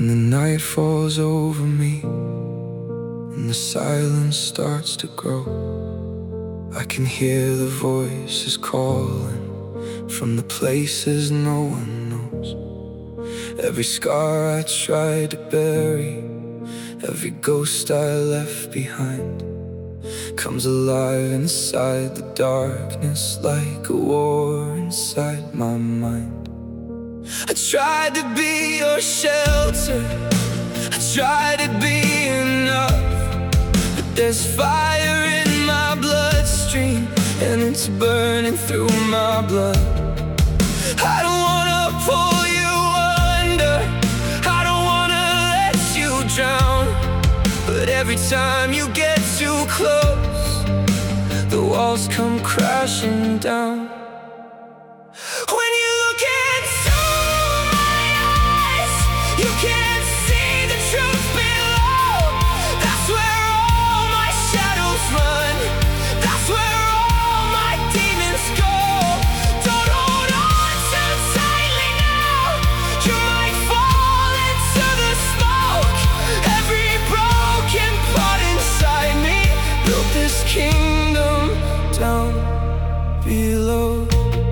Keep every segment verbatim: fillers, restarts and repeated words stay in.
When the night falls over me and the silence starts to grow, I can hear the voices calling from the places no one knows. Every scar I tried to bury, every ghost I left behind, comes alive inside the darkness like a war inside my mind. I tried to be your shelter, I tried to be enough, but there's fire in my bloodstream and it's burning through my blood. I don't wanna pull you under, I don't wanna let you drown, but every time you get too close, the walls come crashing down. When you look into my eyes, you can't see the truth below. That's where all my shadows run, that's where all my demons go. Don't hold on too tightly now, you might fall into the smoke. Every broken part inside me built this kingdom down below.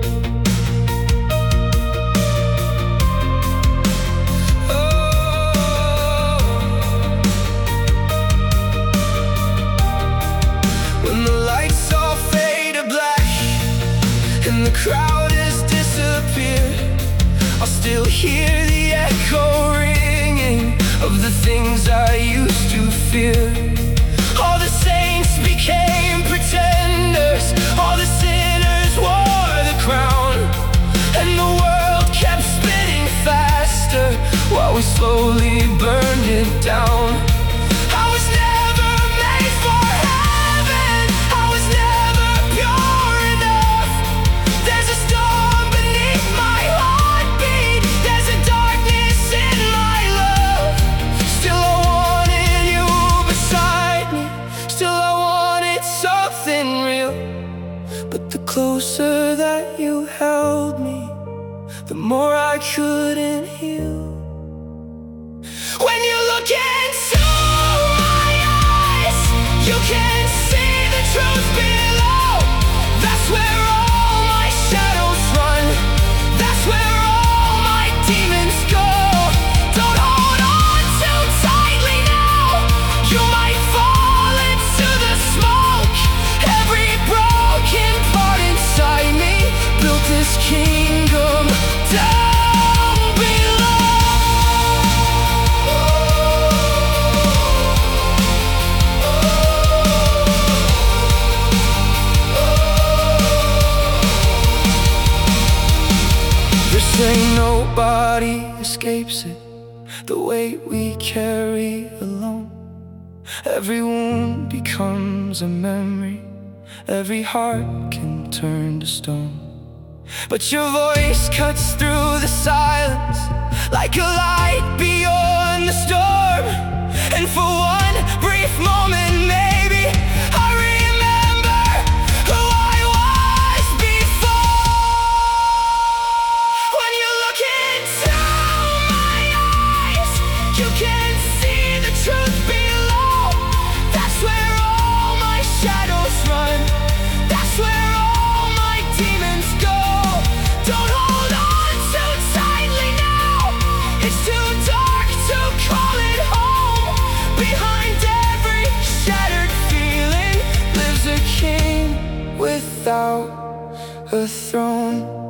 The crowd has disappeared, I'll still hear the echo ringing of the things I used to fear. All the saints became pretenders, all the sinners wore the crown, and the world kept spinning faster while we slowly burned it down. I was never made for heaven, I was never pure enough. There's a storm beneath my heartbeat, there's a darkness in my love. Still I wanted you beside me, still I wanted something real. But the closer that you held me, the more I couldn't heal. When you look into my eyes, you can't see the truth below. That's where all my shadows run, that's where all my demons go. Don't hold on too tightly now, you might fall into the smoke. Every broken part inside me built this kingdom down below. This ain't nobody escapes it, the weight we carry alone. Every wound becomes a memory, every heart can turn to stone. But your voice cuts through the silence like a light beyond the storm. And for one brief moment maybe I remember who I was before. When you look into my eyes, you can't see the truth below. That's where all my shadows run, that's where all my demons go. Don't hold on too tightly now, it's too dark to call it home. Behind every shattered feeling lives a king without a throne.